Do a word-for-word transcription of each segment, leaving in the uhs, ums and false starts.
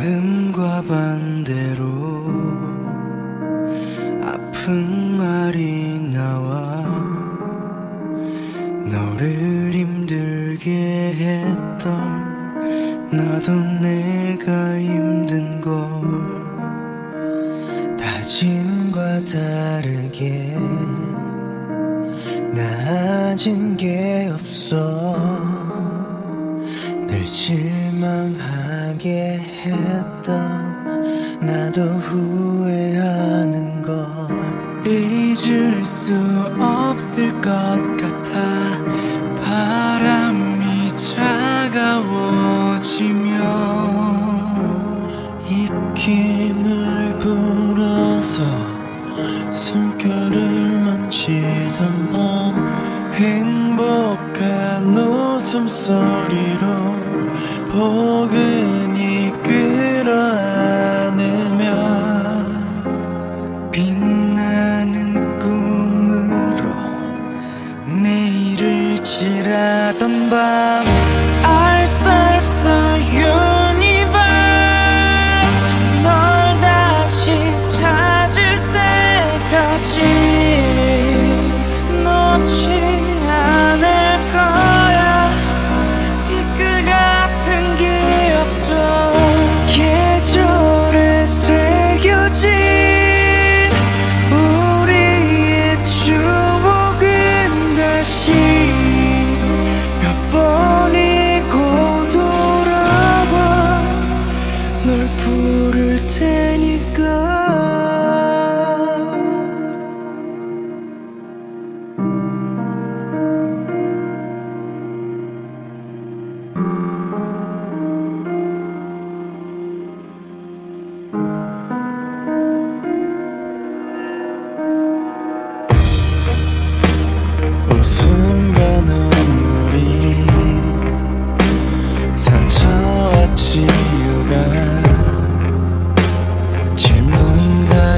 마음과 반대로 아픈 말이 나와 너를 힘들게 했던 나도 내가 힘든 걸 다짐과 다르게 나아진 게 없어 늘 실망하게 했던 나도 후회하는 걸 잊을 수 없을 것 같아 바람이 차가워지며 입김을 불어서 숨결을 만지던 밤 행복한 웃음소리로 포근히 끌어안으며 빛나는 꿈으로 내일을 칠하던 밤 I search the universe 널 다시 찾을 때까지 놓지 않을 거야 티끌 같은 기억도 계절에 새겨진 우리의 추억은 다시 몇 번이고 돌아와 널 부를 테니까 웃음과 눈물이 상처와 치유가 질문과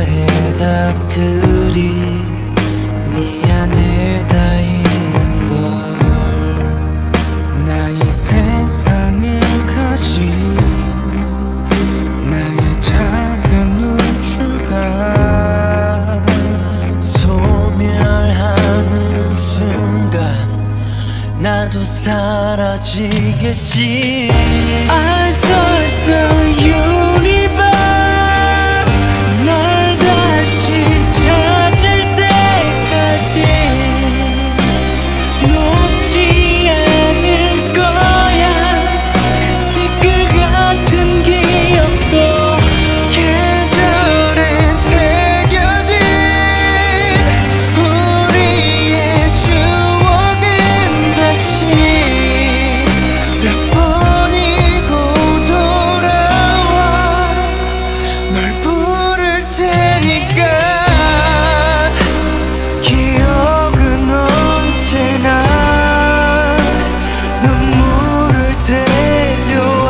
해답들이 네 안에 다 있는 걸 나의 세상을 가진 나의 작은 우주가 소멸하는 순간 나도 사라지겠지 I search the universe 널 다시 찾을 때까지 놓지 않을 거야 티끌 같은 기억도 계절에 새겨진 우리의 추억은 다시 몇 번이고 돌아와 널 부를 테니까 기억은 언제나 눈물을 데려와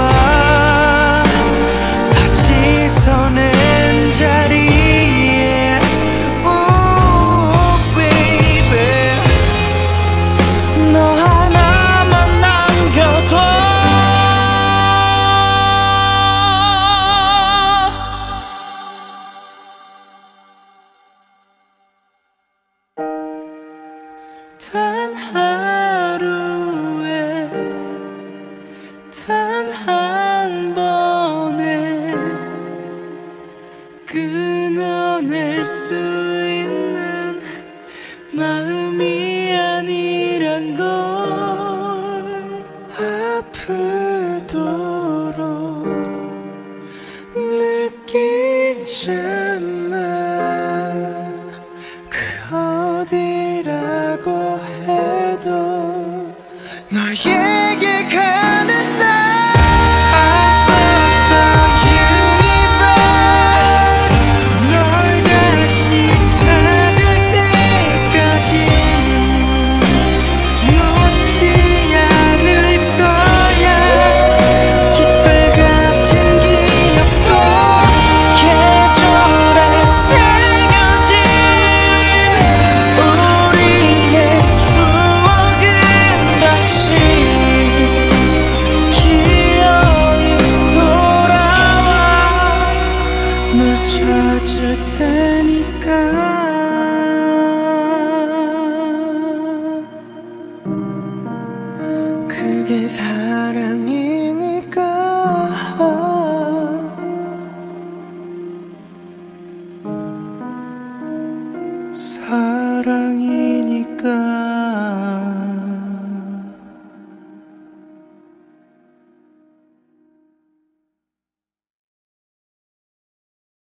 다시 서낸 자리에 Oh baby 너 하나만 남겨둬 단 하루에 단 한 번에 끊어낼 수 있는 마음이 아니란 걸 아프도록 느끼잖아 그 어디라고 해도 너에게 가는 날 I search the universe 널 다시 찾을 때까지 놓지 않을 거야 티끌 같은 기억도 계절에 새겨진 우리의 추억은 다시 사